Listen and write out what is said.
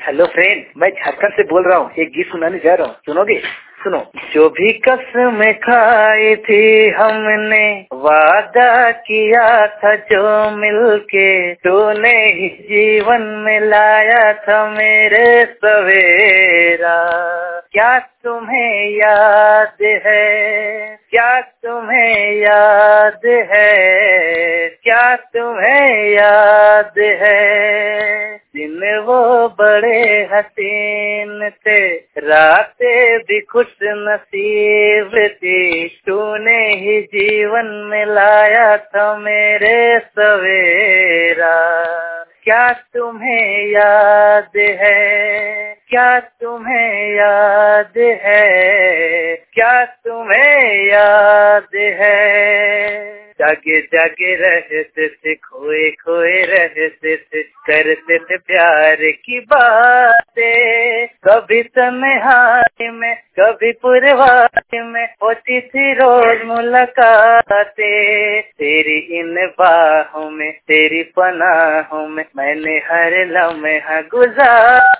Hello friend, मैं झारखंड से बोल रहा हूँ। एक गीत सुनाने जा रहा हूँ, सुनोगे? सुनो। जो भी कसम खाई थी हमने, वादा किया था जो मिलके, तूने ही जीवन में लाया था मेरे सवेरा। क्या तुम्हें याद है? क्या तुम्हें याद है? क्या तुम्हें याद है? दिन वो बड़े हसीन थे, रातें भी खुश नसीब थी, तूने ही जीवन में लाया था मेरे सवेरा। क्या तुम्हें याद है? क्या तुम्हें याद है? क्या तुम्हें याद है? जागे जागे रहते थे, खोए खोए रहते थे, करते थे प्यार की बातें। कभी तन्हाई में, कभी पुरवाई में होती थी रोज मुलाकातें। तेरी इन बाहों में, तेरी पनाहों में मैंने हर लम्हा गुजारा।